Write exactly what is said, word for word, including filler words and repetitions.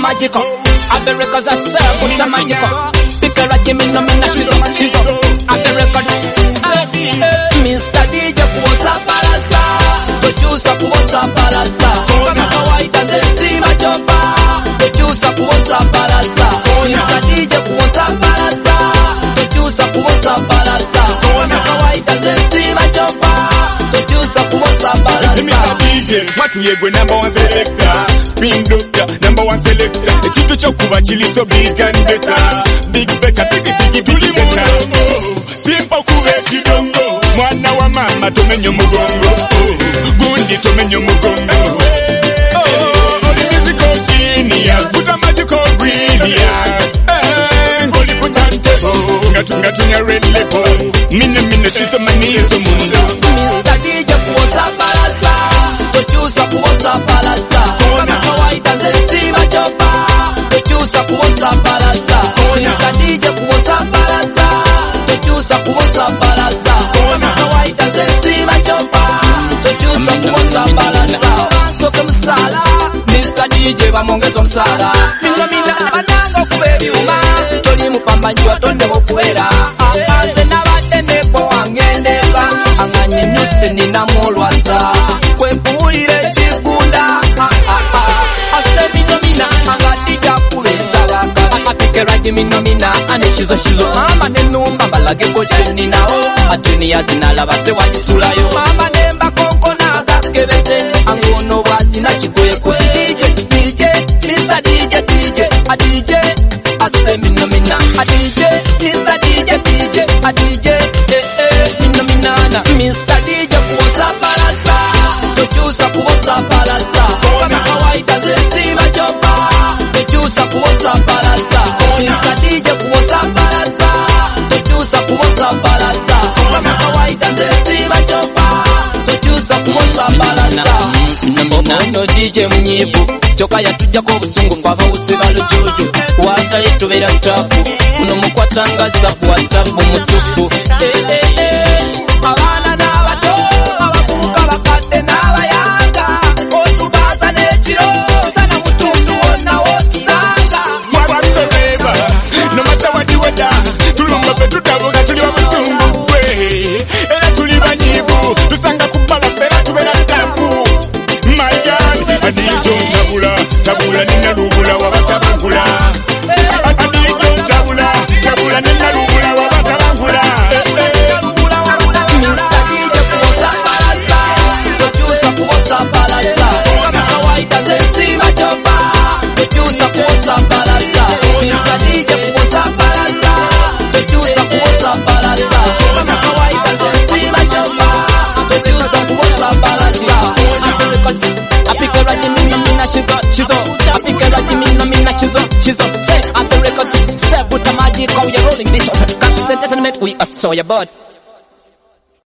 magical. At the records I serve, put a magical. Pick a rat, give me no, me na shizo, shizo. At the records, Mister D J kuosa palasa, producer kuosa palasa. Kama kawaida zesima chopa, producer kuosa palasa. Mister D J kuosa palasa, producer kuosa palasa. Kama kawaida zesima chopa, producer kuosa palasa. Mister D J, watu yegwe number one selector, spin doctor, number one selector. Echitu chokuba chili so big and better, big better, big big big better. Simple kuwe chidongo, mwana wa mama tomenyo mugongo, gundi tomenyo mugongo. Oh, the musical genius, put a magical brilliance. Holy put on table, ngatu ngatu nya red level. Mine mine shito mani yeso mundo. Mister D J kuosa palasa, producer kuosa palasa. Kama kawaida zesima chopa, producer kuosa palasa. Mister D J kuosa palasa, producer kuosa palasa. Kama kawaida zesima chopa, producer kuosa palasa. Soka msala, Mister D J bamongezo msala. Mina mina banango kubebi uma, toli mupambanji watonde wokuera. Anze nabadene po angendeka, anganye nyuse nina molwaza. Kwepulire chikunda, ase mino mina, angatija kuleza waka. Apike raji mino mina, ane shizo shizo. Mama nenumba balage koche ninao, atuni ya zinala bate wajisulayo. Mama nemba koko naga kebete, angono wazina chikoye kwe. D J, D J, Mister D J, D J, a D J, ase mino mina, a D J, Mister D J, D J, a D J, eh eh, mino minana. Mister D J kuosa palasa, producer kuosa palasa. Kama kawaida zesima chopa, producer kuosa palasa. Mister D J kuosa palasa, producer kuosa palasa. Kama kawaida zesima chopa, producer kuosa palasa. Ono D J mnyibu, choka yatujja ko busungu fava usiba lujuju. Watali tubera tapu, kuno mukwatangaza ku WhatsApp musufu. Eh eh eh, abana n'abato, abakuka bakadde n'abayanga. Otubaza n'ekiro, sana mutundu wonna wotusanga. What's the river? No matter what you weather, tulumba pe tutabuga tuli wa musungu we. Era tuli banyibu, tusanga kubala pera tubera tapu. My God, adijo tabula, tabula nina lubula wabatabangula. Adijo tabula, tabula nina lubula wabatabangula. Mister D J kuosa palasa, producer kuosa palasa. Kama kawaida zesima chopa, producer kuosa palasa. Mister D J kuosa palasa, producer kuosa palasa. Kama kawaida zesima chopa, producer kuosa palasa. Apike raji mina mina shizo shizo. Apike raji mina mina shizo shizo. Say at the records, say put a magic on your rolling this. Can't entertainment we are so your bud.